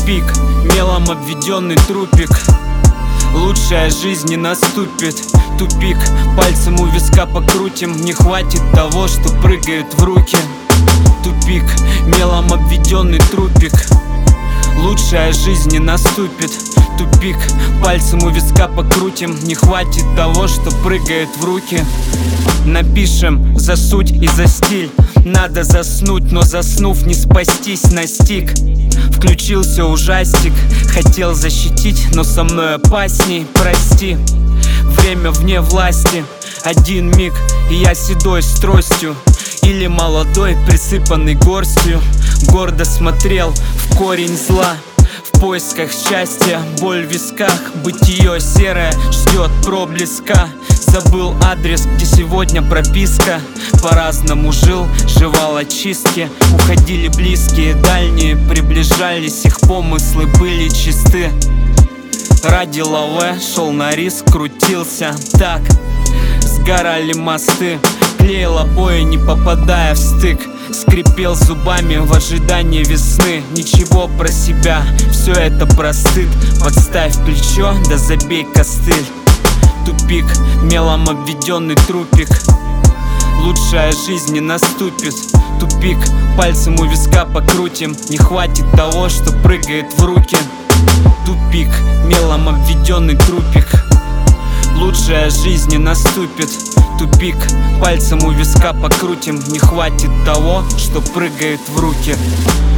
Тупик, мелом обведенный трупик. Лучшая жизнь не наступит. Тупик, пальцем у виска покрутим. Не хватит того, что прыгает в руки. Тупик, мелом обведенный трупик. Лучшая жизнь не наступит. Тупик, пальцем у виска покрутим. Не хватит того, что прыгает в руки. Напишем за суть и за стиль. Надо заснуть, но заснув не спастись. Настиг, включился ужастик. Хотел защитить, но со мной опасней. Прости, время вне власти. Один миг, и я седой с тростью. Или молодой, присыпанный горстью. Гордо смотрел в корень зла. В поисках счастья, боль в висках. Бытие серое ждет проблеска. Забыл адрес, где сегодня прописка. По-разному жил, жевал очистки. Уходили близкие, дальние, приближались. Их помыслы были чисты. Ради лаве шел на риск, крутился так. Сгорали мосты, клеил обои, не попадая в стык. Скрипел зубами в ожидании весны. Ничего про себя, все это простыд. Подставь плечо, да забей костыль. Тупик, мелом обведенный трупик. Лучшая жизнь не наступит. Тупик, пальцем у виска покрутим. Не хватит того, что прыгает в руки. Тупик, мелом обведенный трупик. Лучшая жизнь не наступит. Тупик, пальцем у виска покрутим. Не хватит того, что прыгает в руки.